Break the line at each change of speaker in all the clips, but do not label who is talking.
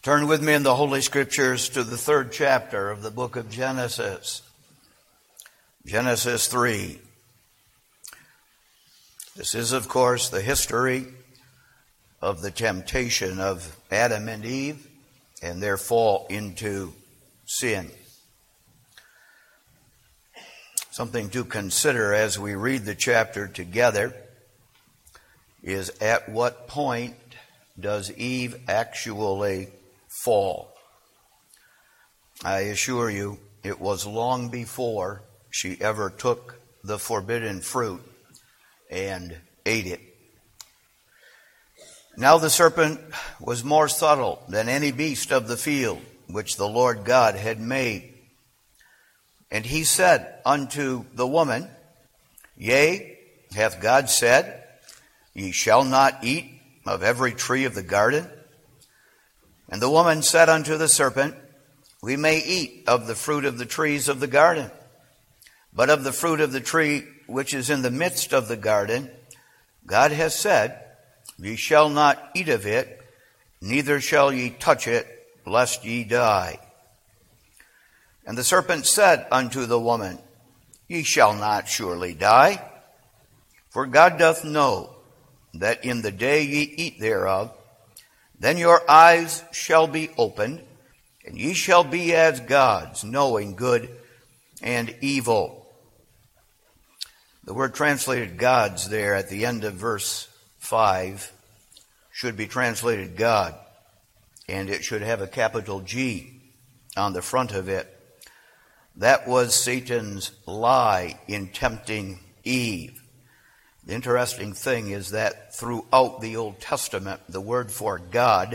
Turn with me in the Holy Scriptures to the 3rd chapter of the book of Genesis. Genesis 3. This is, of course, the history of the temptation of Adam and Eve and their fall into sin. Something to consider as we read the chapter together is at what point does Eve actually fall? I assure you, it was long before she ever took the forbidden fruit and ate it. Now the serpent was more subtle than any beast of the field which the Lord God had made. And he said unto the woman, Yea, hath God said, Ye shall not eat of every tree of the garden? And the woman said unto the serpent, We may eat of the fruit of the trees of the garden, but of the fruit of the tree which is in the midst of the garden, God has said, Ye shall not eat of it, neither shall ye touch it, lest ye die. And the serpent said unto the woman, Ye shall not surely die, for God doth know that in the day ye eat thereof, then your eyes shall be opened, and ye shall be as gods, knowing good and evil. The word translated gods there at the end of verse 5 should be translated God, and it should have a capital G on the front of it. That was Satan's lie in tempting Eve. The interesting thing is that throughout the Old Testament, the word for God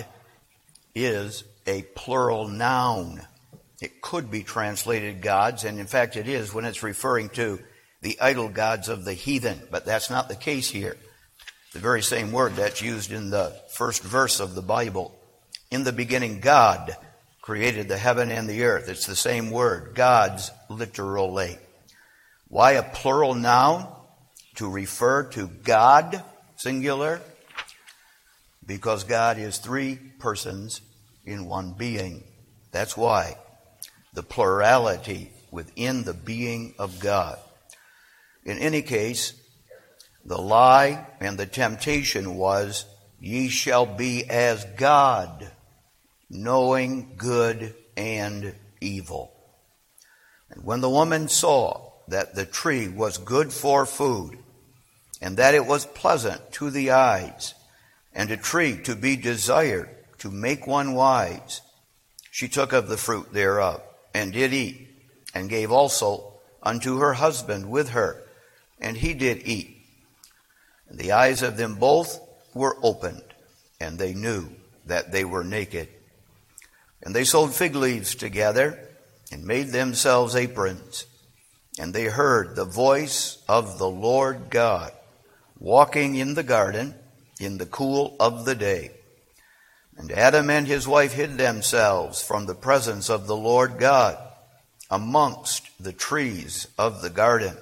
is a plural noun. It could be translated gods, and in fact it is when it's referring to the idol gods of the heathen, but that's not the case here. The very same word that's used in the first verse of the Bible. In the beginning, God created the heaven and the earth. It's the same word, gods, literally. Why a plural noun? To refer to God, singular, because God is 3 persons in one being. That's why the plurality within the being of God. In any case, the lie and the temptation was, Ye shall be as God, knowing good and evil. And when the woman saw that the tree was good for food, and that it was pleasant to the eyes, and a tree to be desired to make one wise, she took of the fruit thereof, and did eat, and gave also unto her husband with her, and he did eat. And the eyes of them both were opened, and they knew that they were naked. And they sewed fig leaves together, and made themselves aprons. And they heard the voice of the Lord God, walking in the garden in the cool of the day. And Adam and his wife hid themselves from the presence of the Lord God amongst the trees of the garden.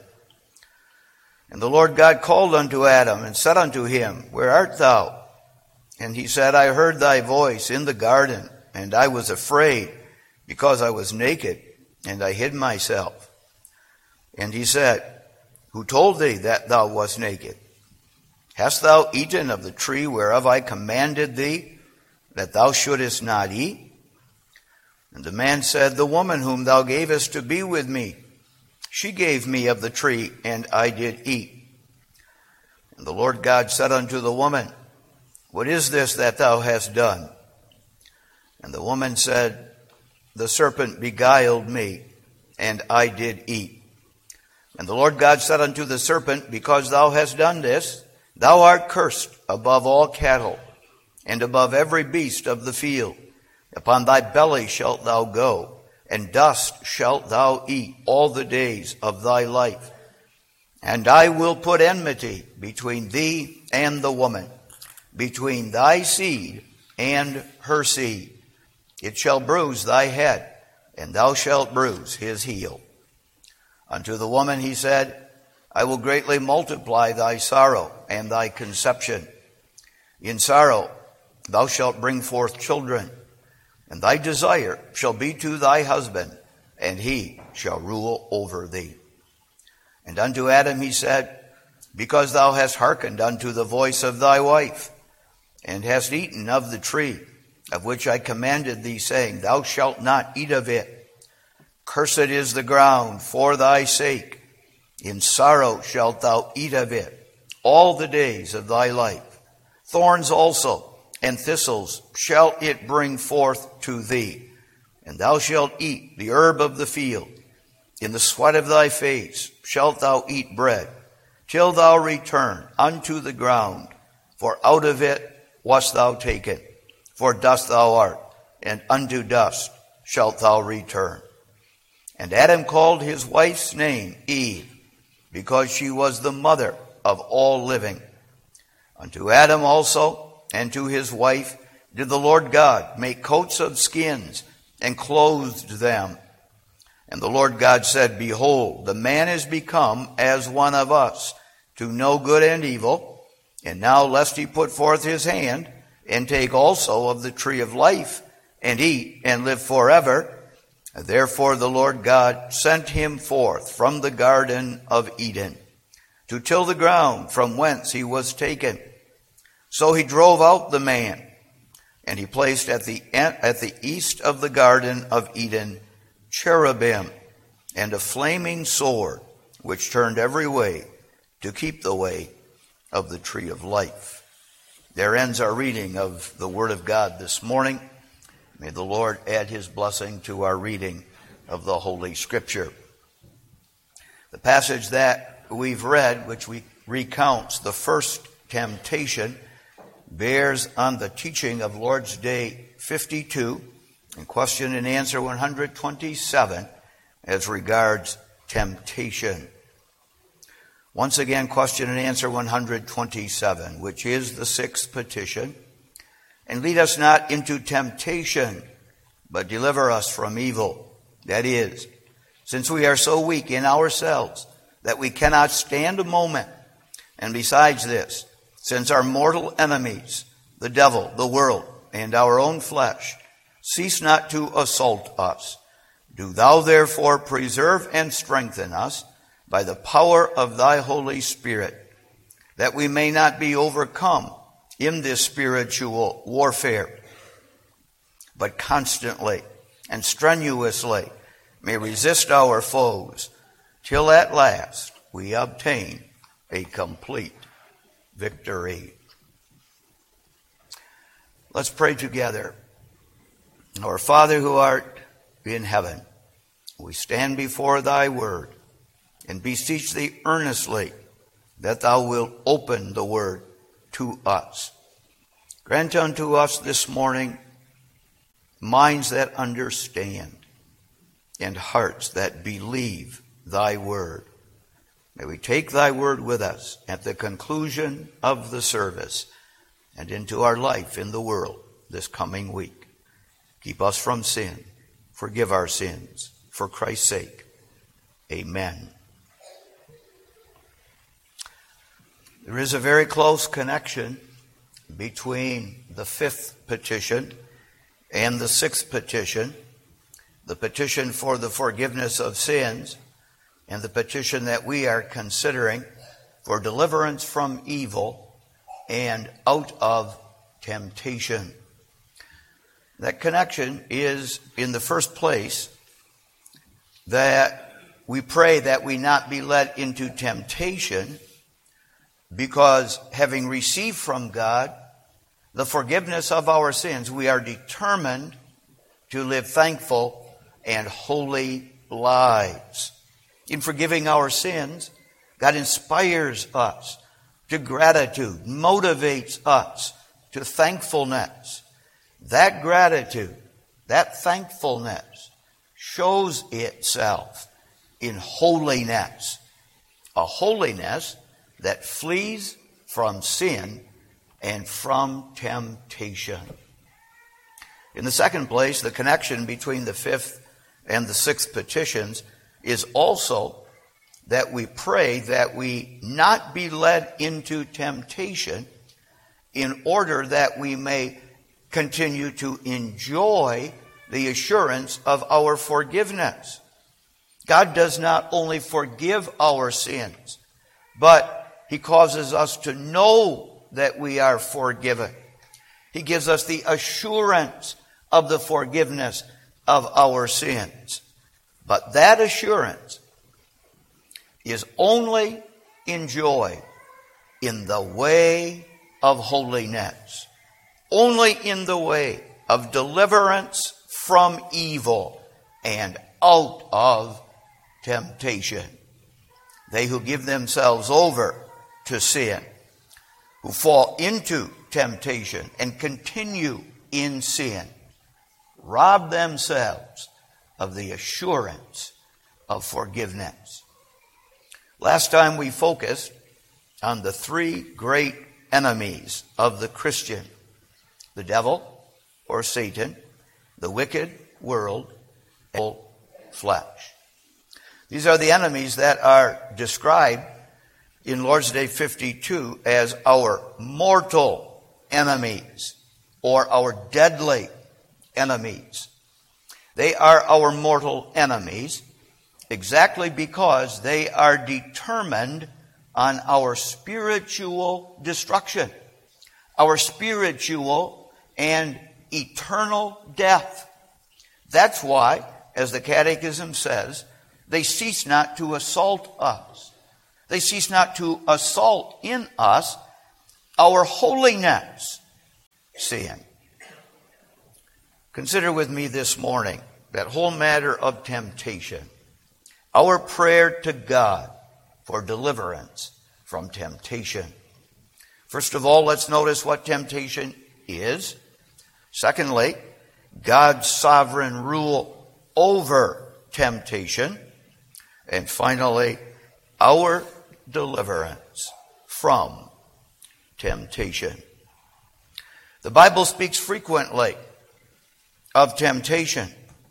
And the Lord God called unto Adam and said unto him, Where art thou? And he said, I heard thy voice in the garden, and I was afraid, because I was naked, and I hid myself. And he said, Who told thee that thou wast naked? Hast thou eaten of the tree whereof I commanded thee, that thou shouldest not eat? And the man said, The woman whom thou gavest to be with me, she gave me of the tree, and I did eat. And the Lord God said unto the woman, What is this that thou hast done? And the woman said, The serpent beguiled me, and I did eat. And the Lord God said unto the serpent, Because thou hast done this, thou art cursed above all cattle, and above every beast of the field. Upon thy belly shalt thou go, and dust shalt thou eat all the days of thy life. And I will put enmity between thee and the woman, between thy seed and her seed. It shall bruise thy head, and thou shalt bruise his heel. Unto the woman he said, I will greatly multiply thy sorrow and thy conception. In sorrow thou shalt bring forth children, and thy desire shall be to thy husband, and he shall rule over thee. And unto Adam he said, because thou hast hearkened unto the voice of thy wife, and hast eaten of the tree of which I commanded thee, saying, thou shalt not eat of it. Cursed is the ground for thy sake. In sorrow shalt thou eat of it all the days of thy life. Thorns also and thistles shall it bring forth to thee, and thou shalt eat the herb of the field. In the sweat of thy face shalt thou eat bread, till thou return unto the ground, for out of it wast thou taken. For dust thou art, and unto dust shalt thou return. And Adam called his wife's name Eve, because she was the mother of all living. Unto Adam also and to his wife did the Lord God make coats of skins, and clothed them. And the Lord God said, behold, the man is become as one of us, to know good and evil. And now lest he put forth his hand, and take also of the tree of life, and eat, and live forever. Therefore the Lord God sent him forth from the Garden of Eden, to till the ground from whence he was taken. So he drove out the man, and he placed at the east of the Garden of Eden cherubim, and a flaming sword, which turned every way to keep the way of the tree of life. There ends our reading of the Word of God this morning. May the Lord add his blessing to our reading of the Holy Scripture. The passage that we've read, which recounts the first temptation, bears on the teaching of Lord's Day 52 and question and answer 127 as regards temptation. Once again, question and answer 127, which is the sixth petition. And lead us not into temptation, but deliver us from evil. That is, since we are so weak in ourselves that we cannot stand a moment. And besides this, since our mortal enemies, the devil, the world, and our own flesh, cease not to assault us, do thou therefore preserve and strengthen us by the power of thy Holy Spirit, that we may not be overcome in this spiritual warfare, but constantly and strenuously may resist our foes, till at last we obtain a complete victory. Let's pray together. Our Father who art in heaven, we stand before thy word, and beseech thee earnestly that thou wilt open the word to us. Grant unto us this morning minds that understand and hearts that believe thy word. May we take thy word with us at the conclusion of the service and into our life in the world this coming week. Keep us from sin. Forgive our sins. For Christ's sake. Amen. There is a very close connection between the fifth petition and the sixth petition, the petition for the forgiveness of sins, and the petition that we are considering for deliverance from evil and out of temptation. That connection is, in the first place, that we pray that we not be led into temptation, because having received from God the forgiveness of our sins, we are determined to live thankful and holy lives. In forgiving our sins, God inspires us to gratitude, motivates us to thankfulness. That gratitude, that thankfulness shows itself in holiness, a holiness that flees from sin and from temptation. In the second place, the connection between the fifth and the sixth petitions is also that we pray that we not be led into temptation in order that we may continue to enjoy the assurance of our forgiveness. God does not only forgive our sins, but He causes us to know that we are forgiven. He gives us the assurance of the forgiveness of our sins. But that assurance is only enjoyed in the way of holiness, only in the way of deliverance from evil and out of temptation. They who give themselves over to sin, who fall into temptation and continue in sin, rob themselves of the assurance of forgiveness. Last time we focused on the three great enemies of the Christian: the devil or Satan, the wicked world, and flesh. These are the enemies that are described in Lord's Day 52 as our mortal enemies or our deadly enemies. They are our mortal enemies exactly because they are determined on our spiritual destruction, our spiritual and eternal death. That's why, as the Catechism says, they cease not to assault us. They cease not to assault in us our holiness, sin. Consider with me this morning that whole matter of temptation, our prayer to God for deliverance from temptation. First of all, let's notice what temptation is. Secondly, God's sovereign rule over temptation. And finally, our deliverance from temptation. The Bible speaks frequently of temptation.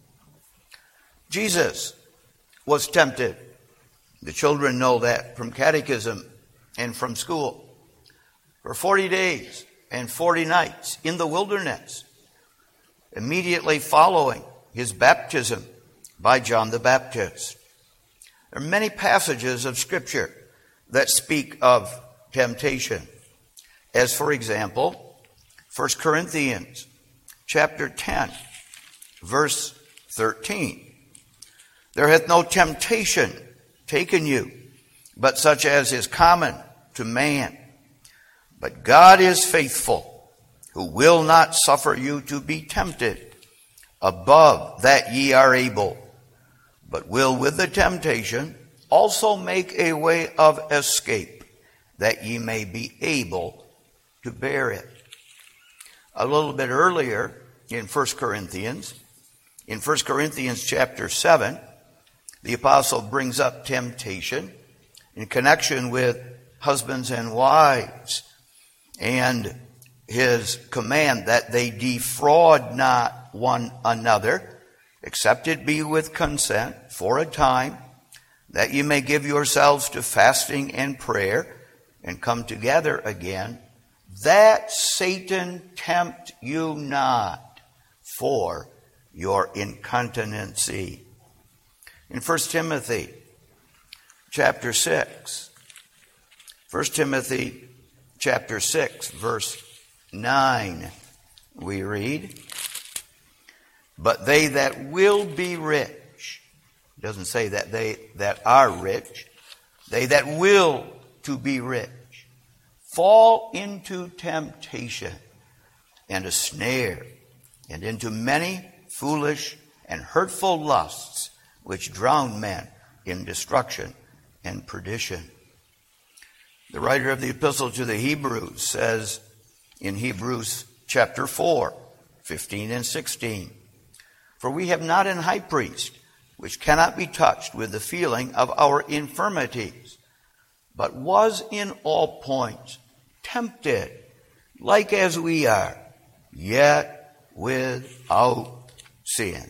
Jesus was tempted. The children know that from catechism and from school. For 40 days and 40 nights in the wilderness, immediately following his baptism by John the Baptist. There are many passages of Scripture that speak of temptation. As, for example, 1 Corinthians chapter 10, verse 13. There hath no temptation taken you, but such as is common to man. But God is faithful, who will not suffer you to be tempted above that ye are able, but will with the temptation also make a way of escape, that ye may be able to bear it. A little bit earlier in 1 Corinthians chapter 7, the apostle brings up temptation in connection with husbands and wives and his command that they defraud not one another, except it be with consent for a time, that ye may give yourselves to fasting and prayer and come together again, that Satan tempt you not for your incontinency. In 1 Timothy chapter 6, 1 Timothy chapter 6, verse 9, we read, but they that will be rich, it doesn't say that they that are rich, they that will to be rich, fall into temptation and a snare, and into many foolish and hurtful lusts, which drown men in destruction and perdition. The writer of the epistle to the Hebrews says in Hebrews chapter 4, 15 and 16, for we have not an high priest which cannot be touched with the feeling of our infirmities, but was in all points tempted, like as we are, yet without sin.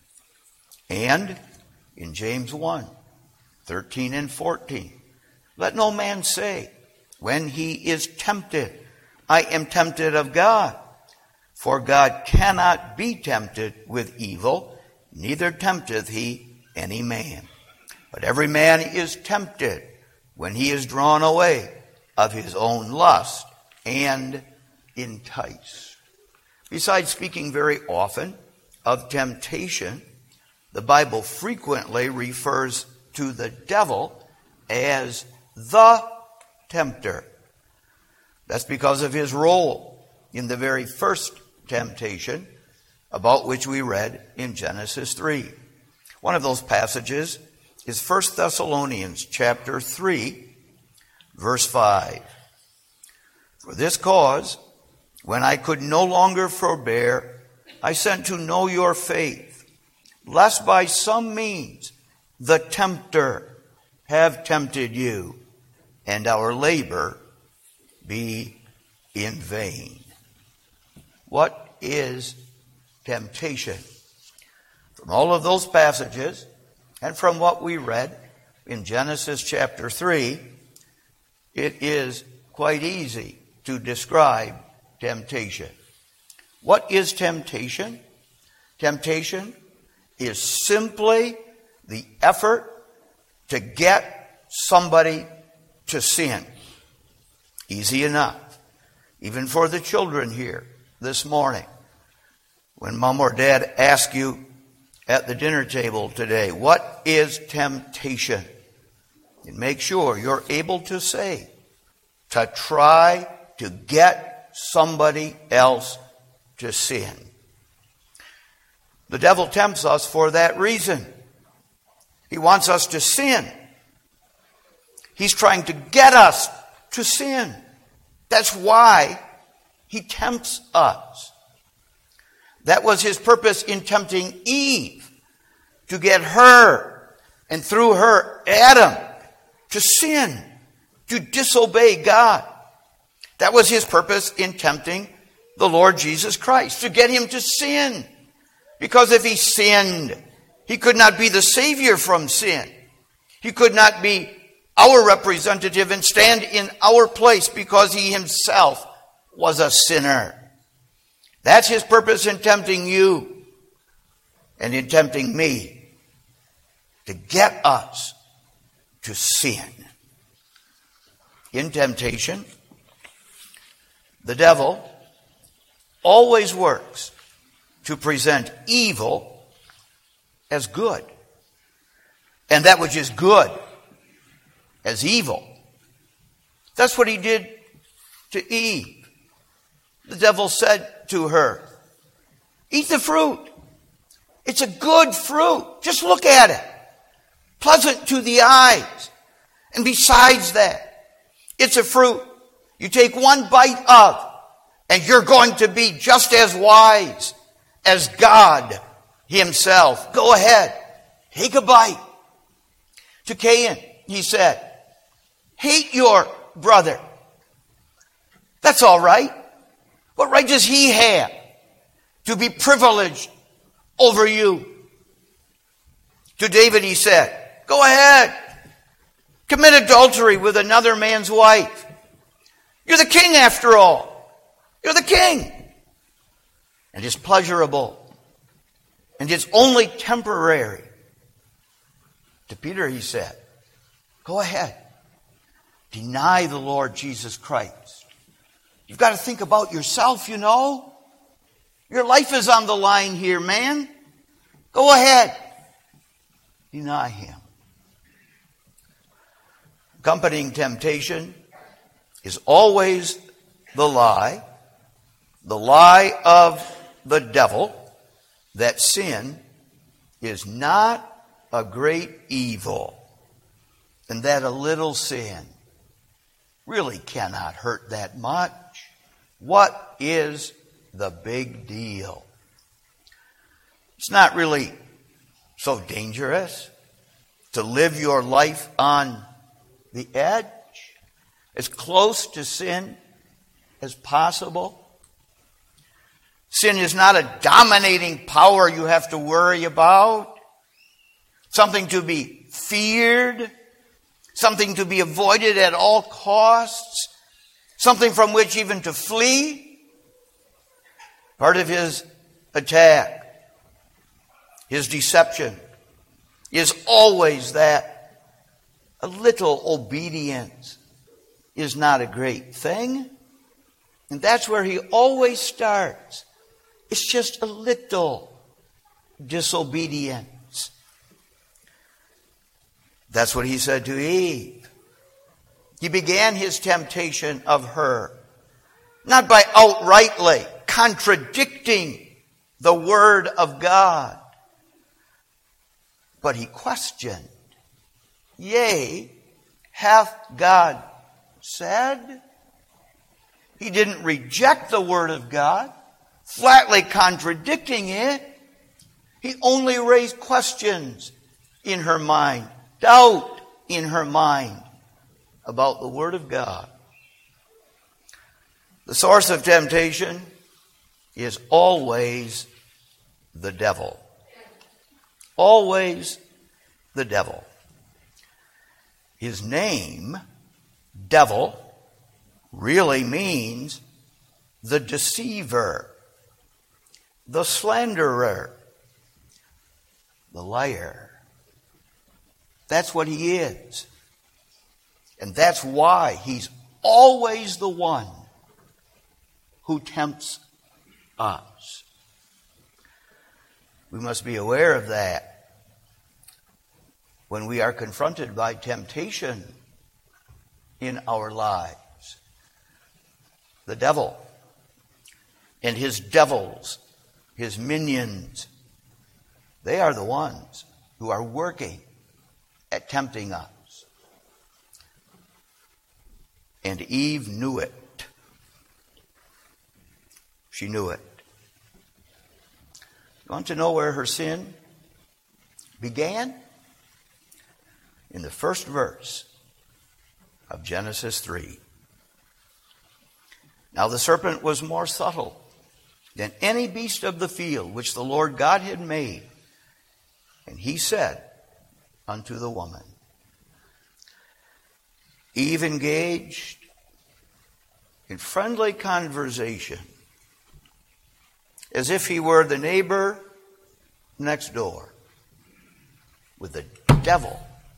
And in James 1, 13 and 14, let no man say, when he is tempted, I am tempted of God. For God cannot be tempted with evil, neither tempteth he any man. But every man is tempted when he is drawn away of his own lust and enticed. Besides speaking very often of temptation, the Bible frequently refers to the devil as the tempter. That's because of his role in the very first temptation about which we read in Genesis 3. One of those passages is 1 Thessalonians chapter 3, verse 5. For this cause, when I could no longer forbear, I sent to know your faith, lest by some means the tempter have tempted you, and our labor be in vain. What is temptation? From all of those passages, and from what we read in Genesis chapter 3, it is quite easy to describe temptation. What is temptation? Temptation is simply the effort to get somebody to sin. Easy enough. Even for the children here this morning. When mom or dad ask you at the dinner table today, what is temptation? And make sure you're able to say, to try to get somebody else to sin. The devil tempts us for that reason. He wants us to sin. He's trying to get us to sin. That's why he tempts us. That was his purpose in tempting Eve, to get her, and through her, Adam, to sin, to disobey God. That was his purpose in tempting the Lord Jesus Christ, to get him to sin. Because if he sinned, he could not be the Savior from sin. He could not be our representative and stand in our place because he himself was a sinner. That's his purpose in tempting you and in tempting me, to get us to sin. In temptation, the devil always works to present evil as good, and that which is good as evil. That's what he did to Eve. The devil said to her, eat the fruit. It's a good fruit. Just look at it. Pleasant to the eyes. And besides that, it's a fruit you take one bite of, and you're going to be just as wise as God himself. Go ahead. Take a bite. To Cain, he said, hate your brother. That's all right. What right does he have to be privileged over you? To David he said, go ahead. Commit adultery with another man's wife. You're the king after all. You're the king. And it's pleasurable. And it's only temporary. To Peter he said, go ahead. Deny the Lord Jesus Christ. You've got to think about yourself, you know. Your life is on the line here, man. Go ahead. Deny him. Accompanying temptation is always the lie of the devil, that sin is not a great evil, and that a little sin really cannot hurt that much. What is the big deal? It's not really so dangerous to live your life on the edge, as close to sin as possible. Sin is not a dominating power you have to worry about, something to be feared, something to be avoided at all costs, something from which even to flee. Part of his attack, his deception, is always that a little obedience is not a great thing. And that's where he always starts. It's just a little disobedience. That's what he said to Eve. He began his temptation of her, not by outrightly contradicting the word of God, but he questioned, yea, hath God said? He didn't reject the word of God, flatly contradicting it. He only raised questions in her mind, doubt in her mind about the word of God. The source of temptation is always the devil. Always the devil. His name, devil, really means the deceiver, the slanderer, the liar. That's what he is. And that's why he's always the one who tempts us. We must be aware of that when we are confronted by temptation in our lives. The devil and his devils, his minions, they are the ones who are working at tempting us. And Eve knew it. She knew it. You want to know where her sin began? In the first verse of Genesis 3. Now the serpent was more subtle than any beast of the field which the Lord God had made. And he said unto the woman. Eve engaged in friendly conversation as if he were the neighbor next door with the devil.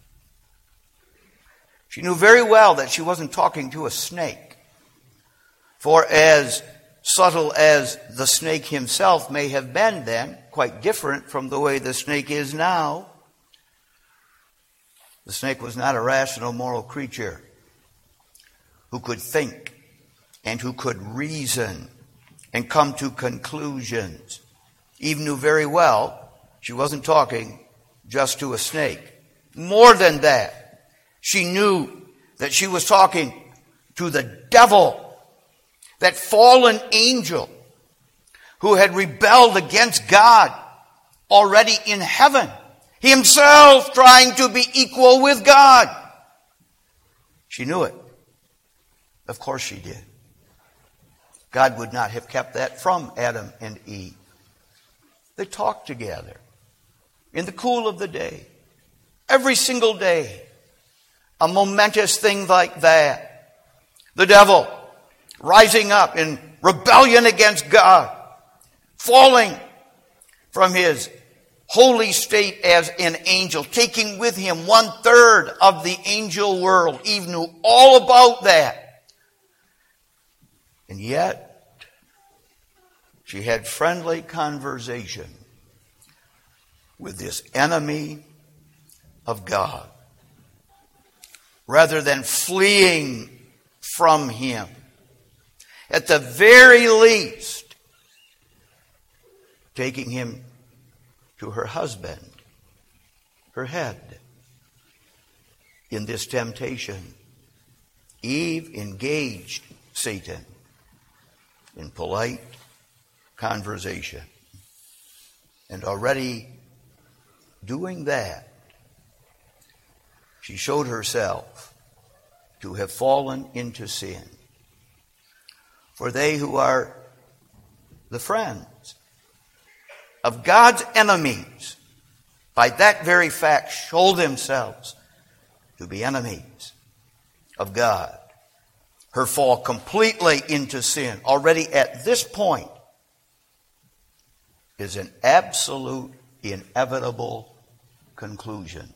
She knew very well that she wasn't talking to a snake. For as subtle as the snake himself may have been then, quite different from the way the snake is now, the snake was not a rational, moral creature who could think and who could reason and come to conclusions. Eve knew very well she wasn't talking just to a snake. More than that, she knew that she was talking to the devil, that fallen angel who had rebelled against God already in heaven, himself trying to be equal with God. She knew it. Of course she did. God would not have kept that from Adam and Eve. They talked together in the cool of the day, every single day. A momentous thing like that. The devil rising up in rebellion against God, falling from his holy state as an angel, taking with him 1/3 of the angel world. Eve knew all about that. And yet, she had friendly conversation with this enemy of God. Rather than fleeing from him, at the very least, taking him to her husband, her head. In this temptation, Eve engaged Satan in polite conversation. And already doing that, she showed herself to have fallen into sin. For they who are the friends of God's enemies, by that very fact, show themselves to be enemies of God. Her fall completely into sin, already at this point, is an absolute, inevitable conclusion.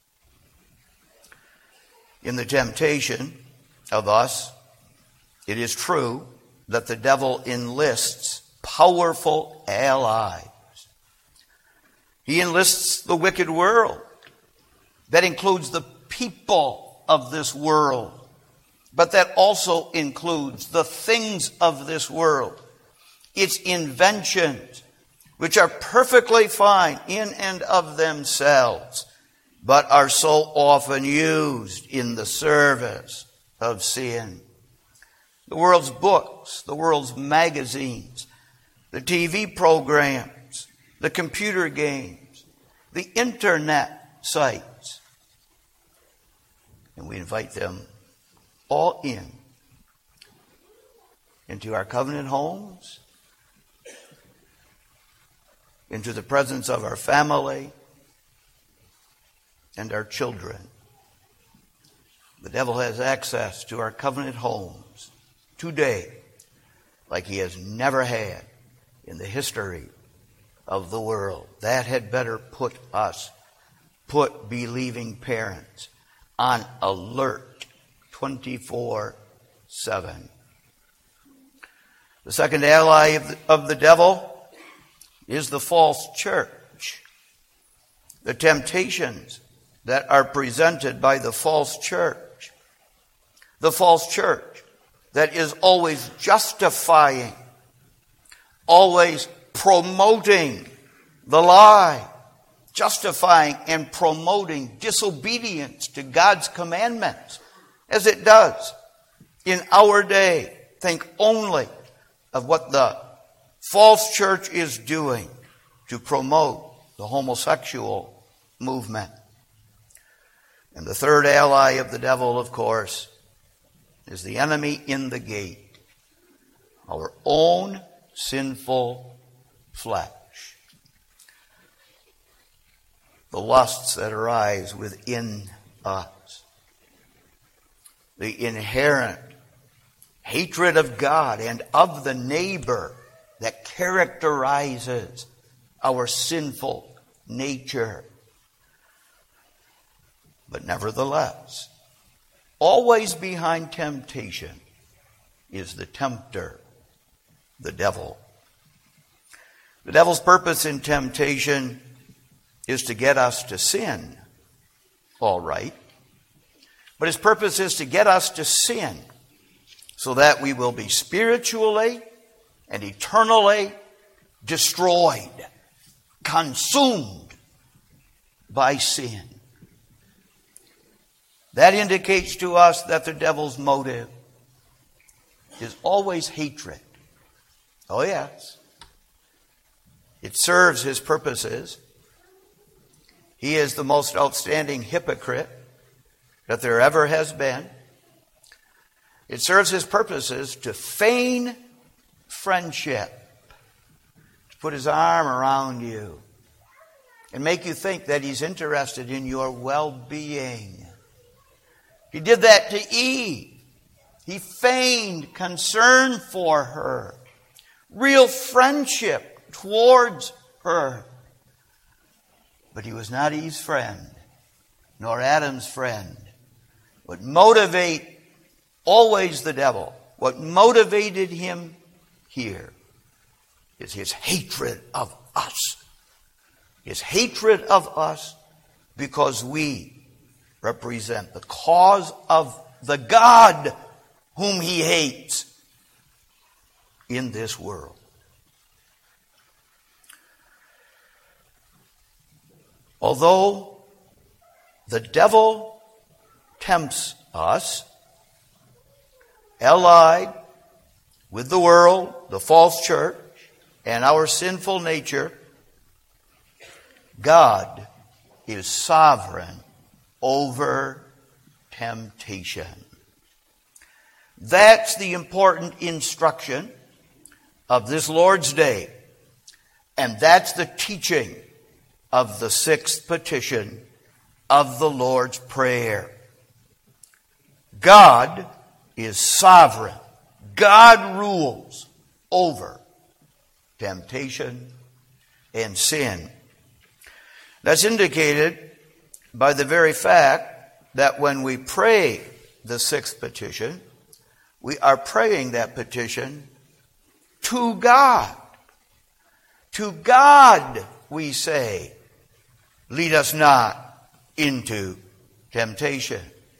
In the temptation of us, it is true that the devil enlists powerful allies. He enlists the wicked world. That includes the people of this world. But that also includes the things of this world. Its inventions, which are perfectly fine in and of themselves, but are so often used in the service of sin. The world's books, the world's magazines, the TV programs, the computer games, the internet sites. And we invite them all into our covenant homes, into the presence of our family and our children. The devil has access to our covenant homes today like he has never had in the history of the world. That had better put believing parents on alert 24/7. The second ally of the devil is the false church. The temptations that are presented by the false church. The false church that is always justifying, always promoting the lie, justifying and promoting disobedience to God's commandments, as it does in our day. Think only of what the false church is doing to promote the homosexual movement. And the third ally of the devil, of course, is the enemy in the gate, our own sinful flesh. The lusts that arise within us, the inherent hatred of God and of the neighbor that characterizes our sinful nature. But nevertheless, always behind temptation is the tempter, the devil. The devil's purpose in temptation is to get us to sin, all right. But his purpose is to get us to sin so that we will be spiritually and eternally destroyed, consumed by sin. That indicates to us that the devil's motive is always hatred. Oh, yes. It serves his purposes. He is the most outstanding hypocrite that there ever has been. It serves his purposes to feign friendship, to put his arm around you and make you think that he's interested in your well-being. He did that to Eve. He feigned concern for her, real friendship towards her. But he was not Eve's friend, nor Adam's friend. What motivated always the devil, what motivated him here is his hatred of us. His hatred of us because we represent the cause of the God whom he hates in this world. Although the devil tempts us, allied with the world, the false church, and our sinful nature, God is sovereign over temptation. That's the important instruction of this Lord's Day. And that's the teaching of the sixth petition of the Lord's Prayer. God is sovereign. God rules over temptation and sin. That's indicated by the very fact that when we pray the sixth petition, we are praying that petition to God. To God we say, lead us not into temptation.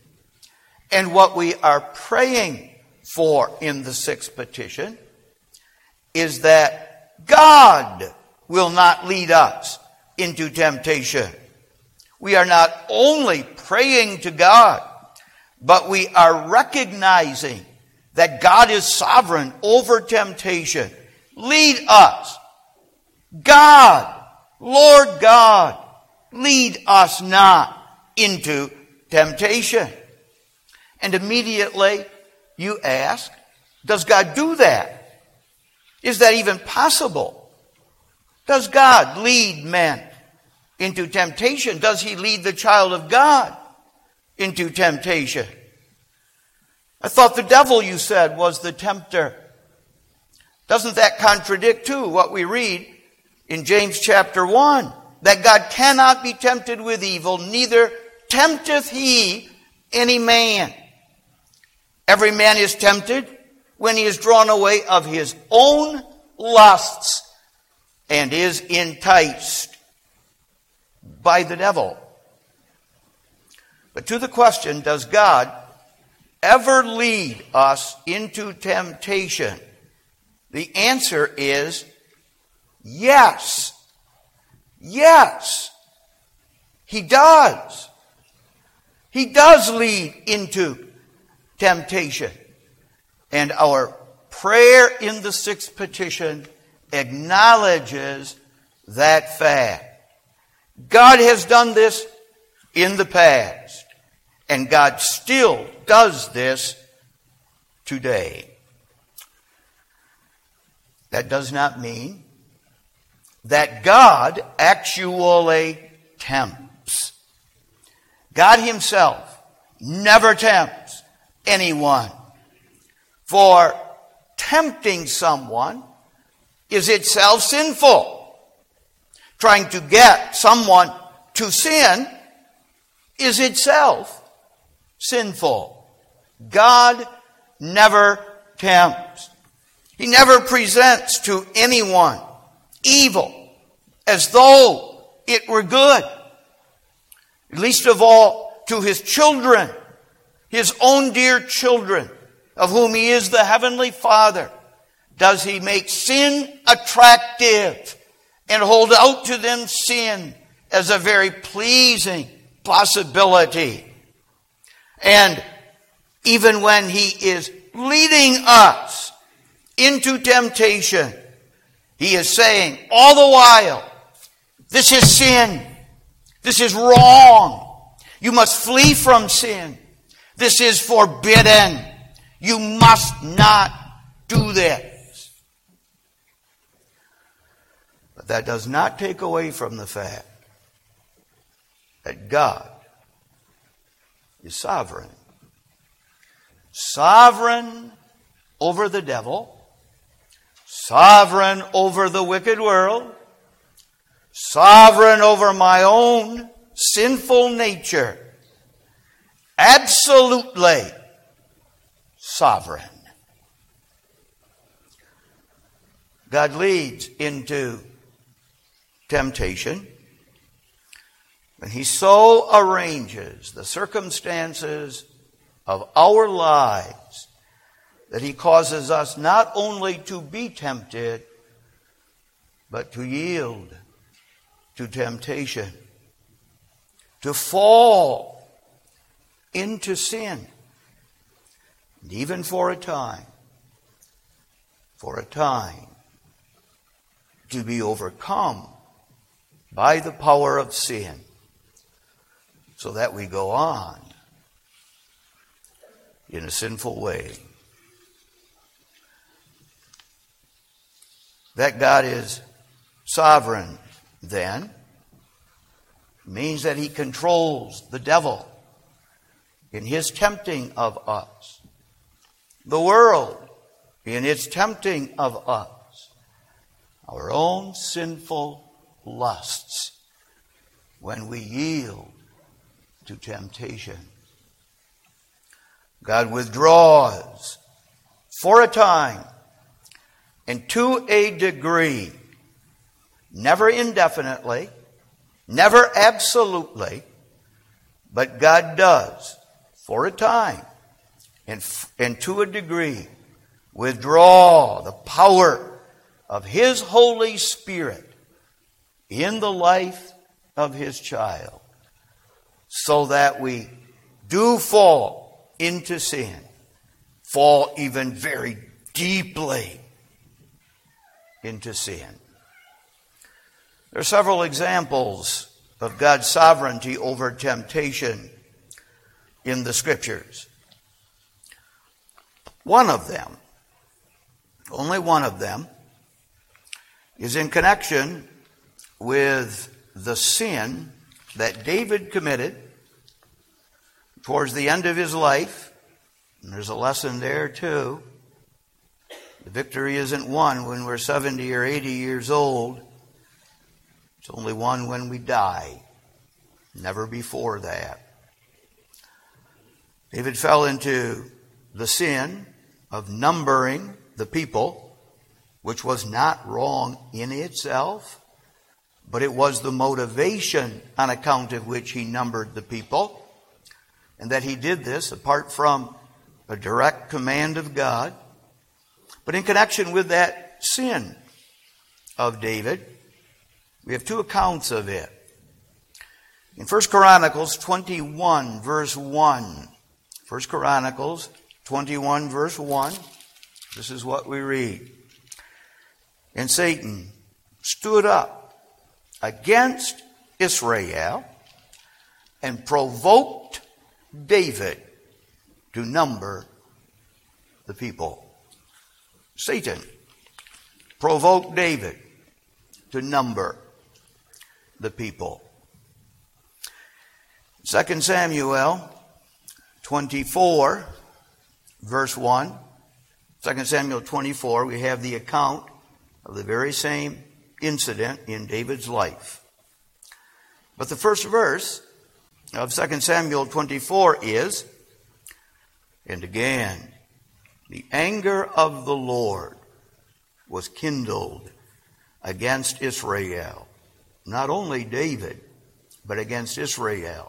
And what we are praying for in the sixth petition is that God will not lead us into temptation. We are not only praying to God, but we are recognizing that God is sovereign over temptation. Lead us. God, Lord God, lead us not into temptation. And immediately you ask, does God do that? Is that even possible? Does God lead men into temptation? Does he lead the child of God into temptation? I thought the devil, you said, was the tempter. Doesn't that contradict, too, what we read in James chapter 1? That God cannot be tempted with evil, neither tempteth he any man. Every man is tempted when he is drawn away of his own lusts and is enticed by the devil. But to the question, does God ever lead us into temptation? The answer is yes. Yes, he does. He does lead into temptation. And our prayer in the sixth petition acknowledges that fact. God has done this in the past, and God still does this today. That does not mean that God actually tempts. God himself never tempts anyone. For tempting someone is itself sinful. Trying to get someone to sin is itself sinful. God never tempts. He never presents to anyone evil as though it were good. Least of all to his children, his own dear children, of whom he is the heavenly Father, does he make sin attractive and hold out to them sin as a very pleasing possibility. And even when he is leading us into temptation, he is saying all the while, this is sin. This is wrong. You must flee from sin. This is forbidden. You must not do this. But that does not take away from the fact that God is sovereign. Sovereign over the devil. Sovereign over the wicked world. Sovereign over my own sinful nature. Absolutely sovereign. God leads into temptation when he so arranges the circumstances of our lives that he causes us not only to be tempted, but to yield to temptation, to fall into sin, and even for a time, to be overcome by the power of sin, so that we go on in a sinful way. That God is sovereign, then, means that he controls the devil in his tempting of us, the world in its tempting of us, our own sinful lusts when we yield to temptation. God withdraws for a time and to a degree, never indefinitely, never absolutely, but God does for a time and to a degree withdraw the power of His Holy Spirit in the life of His child, so that we do fall into sin, fall even very deeply into sin. There are several examples of God's sovereignty over temptation in the Scriptures. One of them, only one of them, is in connection with the sin that David committed towards the end of his life. And there's a lesson there too. The victory isn't won when we're 70 or 80 years old. It's only won when we die. Never before that. David fell into the sin of numbering the people, which was not wrong in itself, but it was the motivation on account of which he numbered the people, and that he did this apart from a direct command of God. But in connection with that sin of David, we have two accounts of it. In 1 Chronicles 21, verse 1, 1 Chronicles 21, verse 1, this is what we read. And Satan stood up against Israel and provoked David to number the people. Satan provoked David to number the people. 2 Samuel 24, verse 1. 2 Samuel 24, we have the account of the very same incident in David's life. But the first verse of 2 Samuel 24 is, and again, the anger of the Lord was kindled against Israel. Not only David, but against Israel.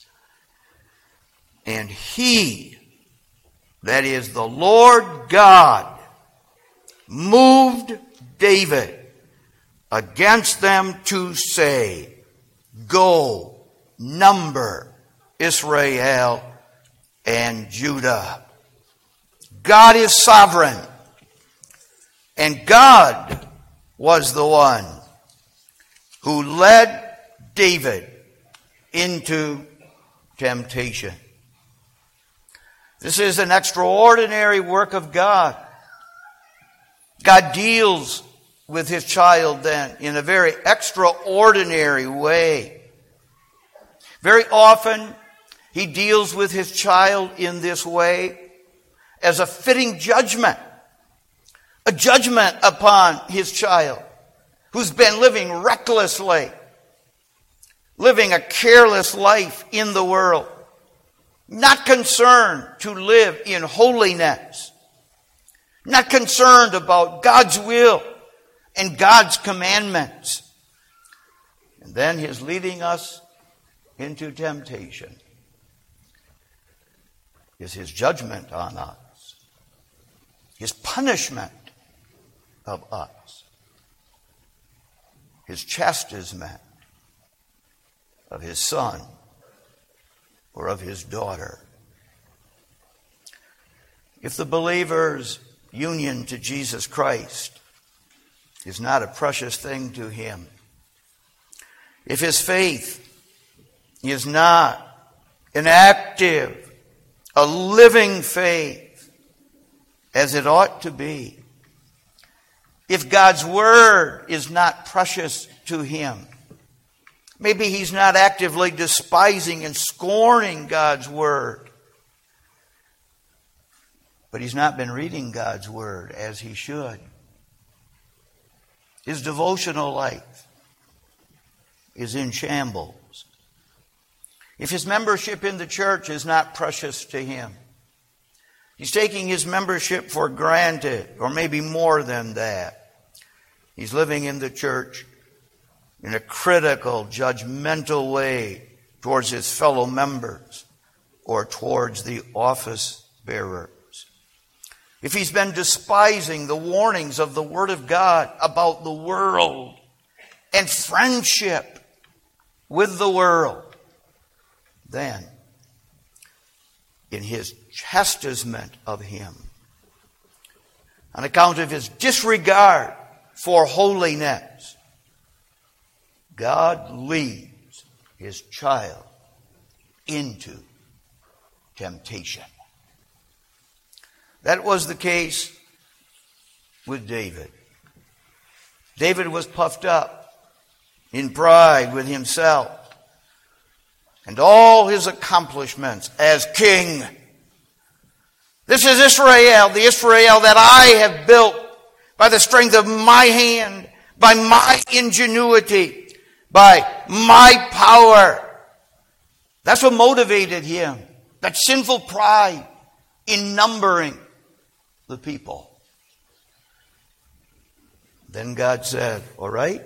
And he, that is the Lord God, moved David against them to say, go, number Israel and Judah. God is sovereign. And God was the one who led David into temptation. This is an extraordinary work of God. God deals with His child then in a very extraordinary way. Very often, He deals with His child in this way as a fitting judgment. A judgment upon His child who's been living recklessly, living a careless life in the world, not concerned to live in holiness, not concerned about God's will and God's commandments. And then His leading us into temptation is His judgment on us, His punishment of us, His chastisement of His son or of His daughter. If the believer's union to Jesus Christ is not a precious thing to him, if his faith is not an active, a living faith as it ought to be, if God's word is not precious to him, maybe he's not actively despising and scorning God's word, but he's not been reading God's word as he should. His devotional life is in shambles, if his membership in the church is not precious to him, he's taking his membership for granted, or maybe more than that, he's living in the church in a critical, judgmental way towards his fellow members or towards the office bearers. If he's been despising the warnings of the Word of God about the world and friendship with the world, then in his chastisement of him, on account of his disregard for holiness, God leads his child into temptation. That was the case with David. David was puffed up in pride with himself and all his accomplishments as king. This is Israel, the Israel that I have built by the strength of my hand, by my ingenuity, by my power. That's what motivated him. That sinful pride in numbering the people. Then God said, all right,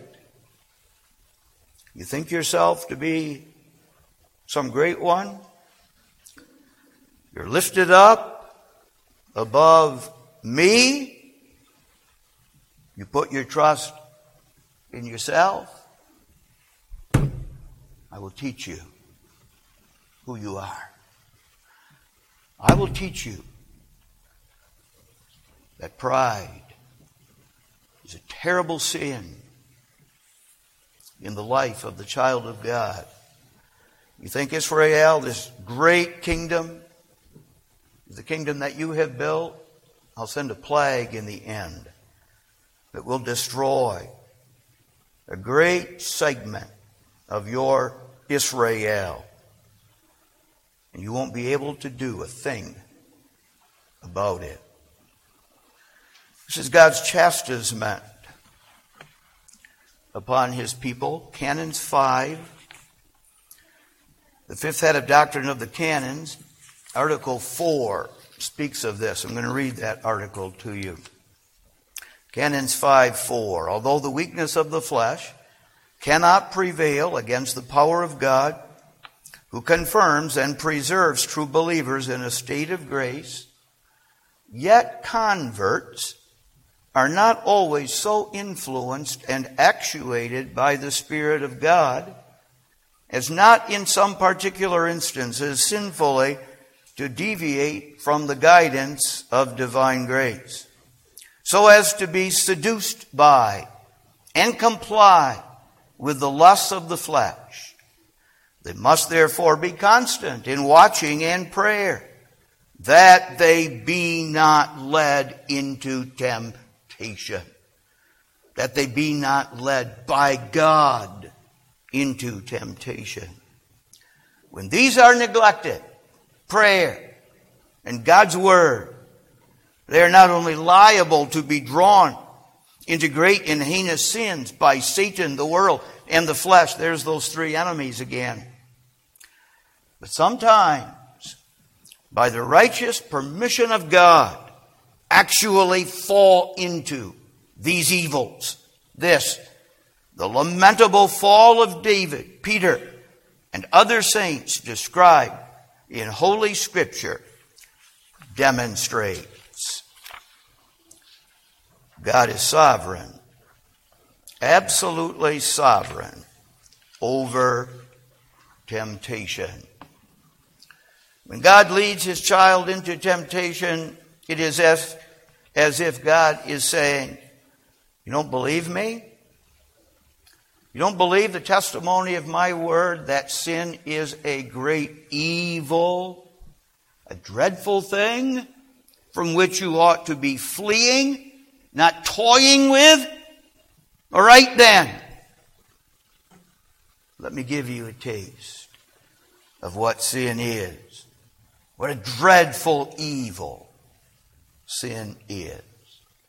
you think yourself to be some great one? You're lifted up above me. You put your trust in yourself. I will teach you who you are. I will teach you that pride is a terrible sin in the life of the child of God. You think Israel, this great kingdom, is the kingdom that you have built? I'll send a plague in the end that will destroy a great segment of your Israel. And you won't be able to do a thing about it. This is God's chastisement upon his people. Canons 5, the fifth head of doctrine of the canons, Article 4 speaks of this. I'm going to read that article to you. Canons 5:4. Although the weakness of the flesh cannot prevail against the power of God, who confirms and preserves true believers in a state of grace, yet converts are not always so influenced and actuated by the Spirit of God as not in some particular instances sinfully to deviate from the guidance of divine grace, so as to be seduced by and comply with the lusts of the flesh. They must therefore be constant in watching and prayer, that they be not led into temptation, that they be not led by God into temptation. When these are neglected, prayer and God's Word, they are not only liable to be drawn into great and heinous sins by Satan, the world, and the flesh. There's those three enemies again. But sometimes, by the righteous permission of God, actually fall into these evils. This, the lamentable fall of David, Peter, and other saints described in Holy Scripture, demonstrates. God is sovereign, absolutely sovereign over temptation. When God leads his child into temptation, it is as if God is saying, you don't believe me? You don't believe the testimony of my word that sin is a great evil, a dreadful thing from which you ought to be fleeing, not toying with? All right then. Let me give you a taste of what sin is. What a dreadful evil sin is.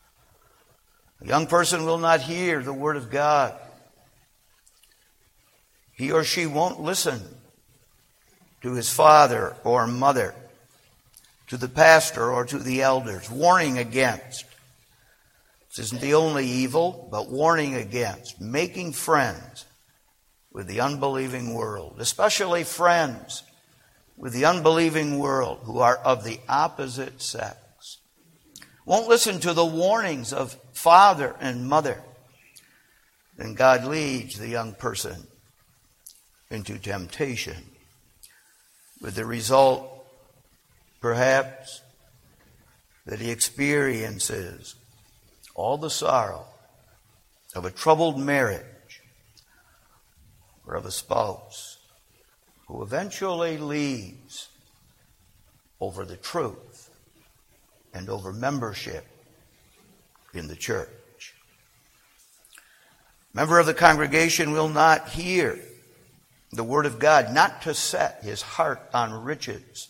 A young person will not hear the word of God he or she won't listen to his father or mother, to the pastor or to the elders, warning against. This isn't the only evil, but warning against making friends with the unbelieving world, especially friends with the unbelieving world who are of the opposite sex. Won't listen to the warnings of father and mother. Then God leads the young person into temptation, with the result, perhaps, that he experiences all the sorrow of a troubled marriage or of a spouse who eventually leaves over the truth and over membership in the church. A member of the congregation will not hear the word of God, not to set his heart on riches.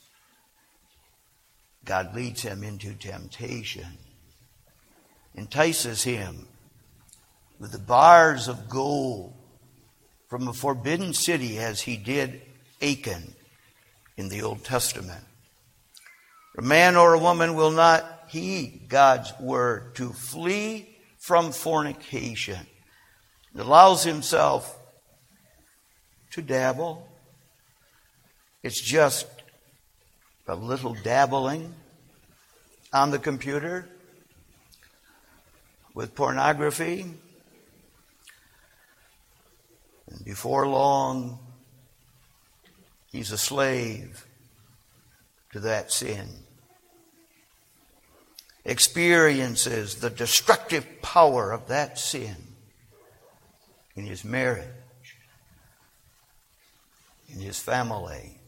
God leads him into temptation, entices him with the bars of gold from a forbidden city, as he did Achan in the Old Testament. A man or a woman will not heed God's word to flee from fornication. It allows himself to dabble. It's just a little dabbling on the computer with pornography. And before long, he's a slave to that sin. Experiences the destructive power of that sin in his marriage, in his family.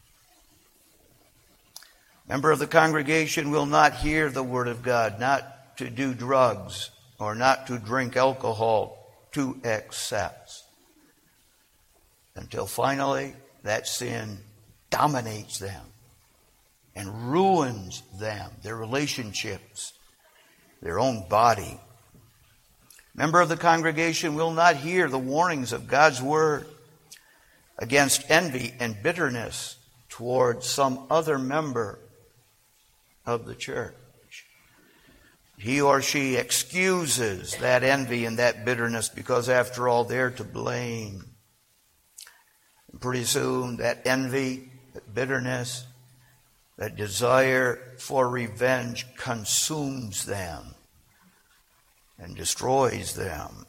Member of the congregation will not hear the word of God, not to do drugs or not to drink alcohol to excess, until finally that sin dominates them and ruins them, their relationships, their own body. Member of the congregation will not hear the warnings of God's word against envy and bitterness towards some other member of the church. He or she excuses that envy and that bitterness because, after all, they're to blame. And pretty soon, that envy, that bitterness, that desire for revenge consumes them and destroys them.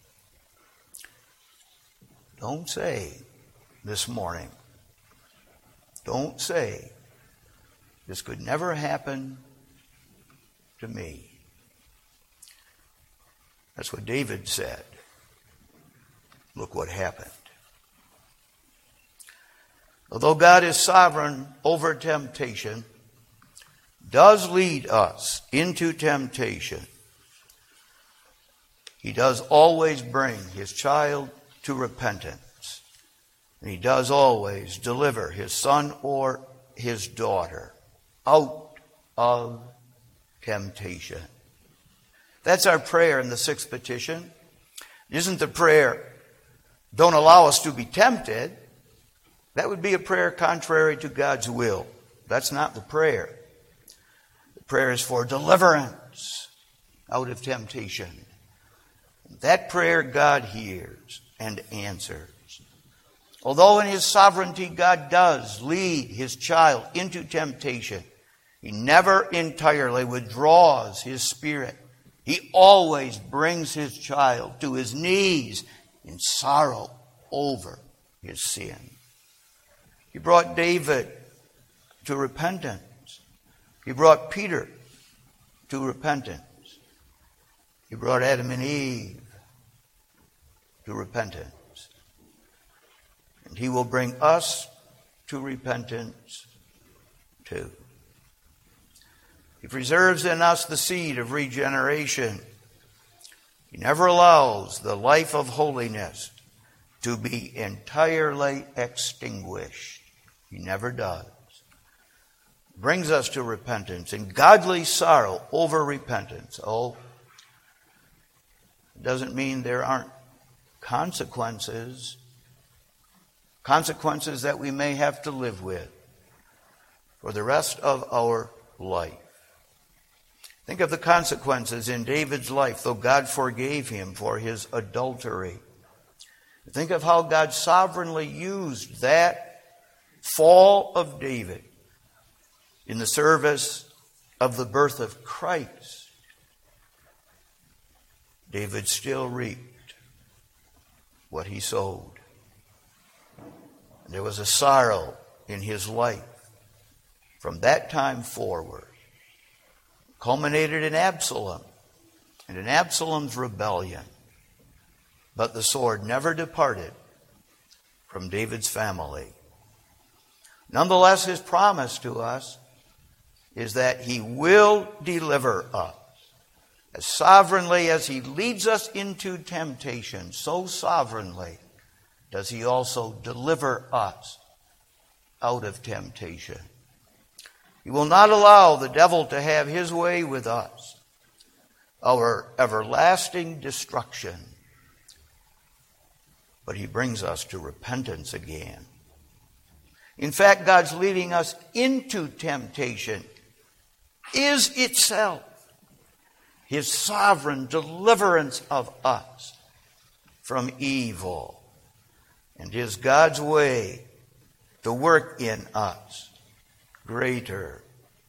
Don't say this morning, don't say, this could never happen to me. That's what David said. Look what happened. Although God is sovereign over temptation, does lead us into temptation, He does always bring His child to repentance. And He does always deliver His son or His daughter out of temptation. That's our prayer in the sixth petition. It isn't the prayer, don't allow us to be tempted. That would be a prayer contrary to God's will. That's not the prayer. The prayer is for deliverance out of temptation. That prayer God hears and answers. Although in His sovereignty God does lead His child into temptation, He never entirely withdraws His Spirit. He always brings His child to his knees in sorrow over his sin. He brought David to repentance. He brought Peter to repentance. He brought Adam and Eve to repentance. And He will bring us to repentance too. He preserves in us the seed of regeneration. He never allows the life of holiness to be entirely extinguished. He never does. Brings us to repentance and godly sorrow over repentance. Oh, it doesn't mean there aren't consequences consequences that we may have to live with for the rest of our life. Think of the consequences in David's life, though God forgave him for his adultery. Think of how God sovereignly used that fall of David in the service of the birth of Christ. David still reaped what he sowed. There was a sorrow in his life from that time forward. Culminated in Absalom and in Absalom's rebellion. But the sword never departed from David's family. Nonetheless, his promise to us is that he will deliver us. As sovereignly as he leads us into temptation, so sovereignly does he also deliver us out of temptation. He will not allow the devil to have his way with us, our everlasting destruction. But he brings us to repentance again. In fact, God's leading us into temptation is itself his sovereign deliverance of us from evil. And is God's way to work in us greater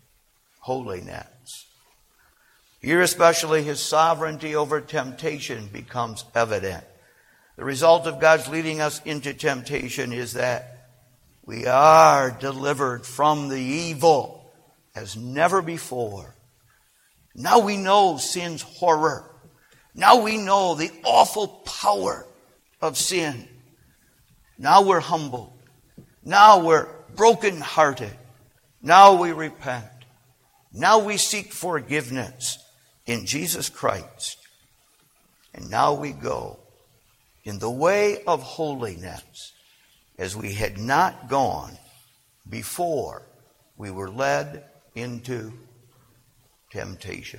holiness. Here especially his sovereignty over temptation becomes evident. The result of God's leading us into temptation is that we are delivered from the evil as never before. Now we know sin's horror. Now we know the awful power of sin. Now we're humbled. Now we're brokenhearted. Now we repent. Now we seek forgiveness in Jesus Christ. And now we go in the way of holiness as we had not gone before we were led into temptation.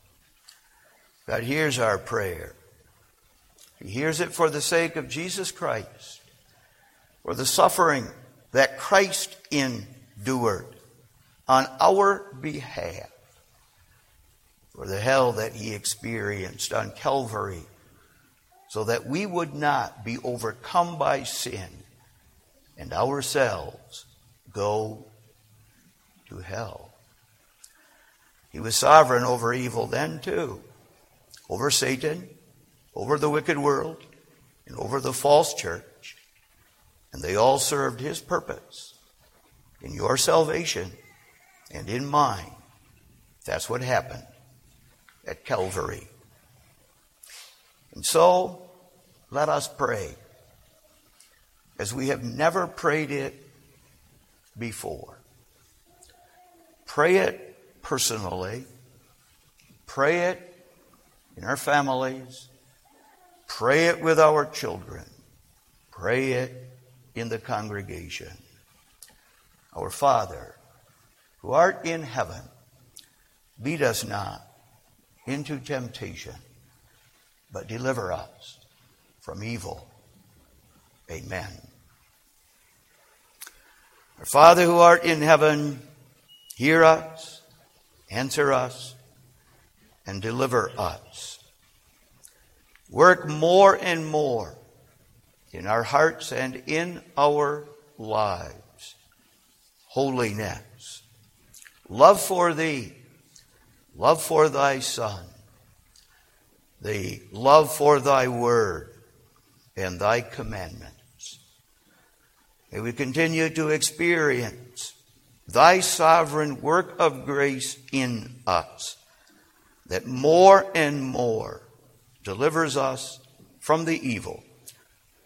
God hears our prayer. He hears it for the sake of Jesus Christ, for the suffering that Christ endured on our behalf, for the hell that he experienced on Calvary, so that we would not be overcome by sin and ourselves go to hell. He was sovereign over evil then too, over Satan, over the wicked world, and over the false church. And they all served his purpose in your salvation and in mine. That's what happened at Calvary. And so, let us pray as we have never prayed it before. Pray it personally. Pray it in our families. Pray it with our children. Pray it in the congregation. Our Father, who art in heaven, lead us not into temptation, but deliver us from evil. Amen. Our Father who art in heaven, hear us, answer us, and deliver us. Work more and more in our hearts and in our lives. Holiness. Love for thee. Love for thy Son. The love for thy word and thy commandments. May we continue to experience thy sovereign work of grace in us, that more and more delivers us from the evil